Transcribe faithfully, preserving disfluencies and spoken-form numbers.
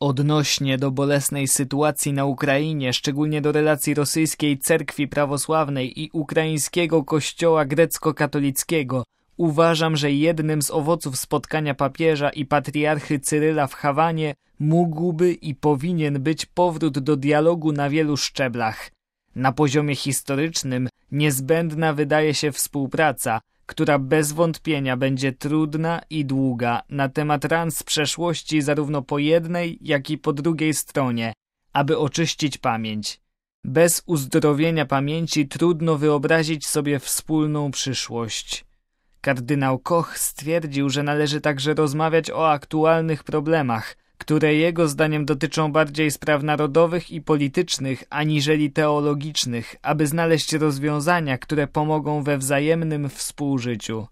Odnośnie do bolesnej sytuacji na Ukrainie, szczególnie do relacji rosyjskiej cerkwi prawosławnej i ukraińskiego kościoła grecko-katolickiego, uważam, że jednym z owoców spotkania papieża i patriarchy Cyryla w Hawanie mógłby i powinien być powrót do dialogu na wielu szczeblach. Na poziomie historycznym niezbędna wydaje się współpraca, która bez wątpienia będzie trudna i długa na temat ran z przeszłości zarówno po jednej, jak i po drugiej stronie, aby oczyścić pamięć. Bez uzdrowienia pamięci trudno wyobrazić sobie wspólną przyszłość. Kardynał Koch stwierdził, że należy także rozmawiać o aktualnych problemach, które jego zdaniem dotyczą bardziej spraw narodowych i politycznych aniżeli teologicznych, aby znaleźć rozwiązania, które pomogą we wzajemnym współżyciu.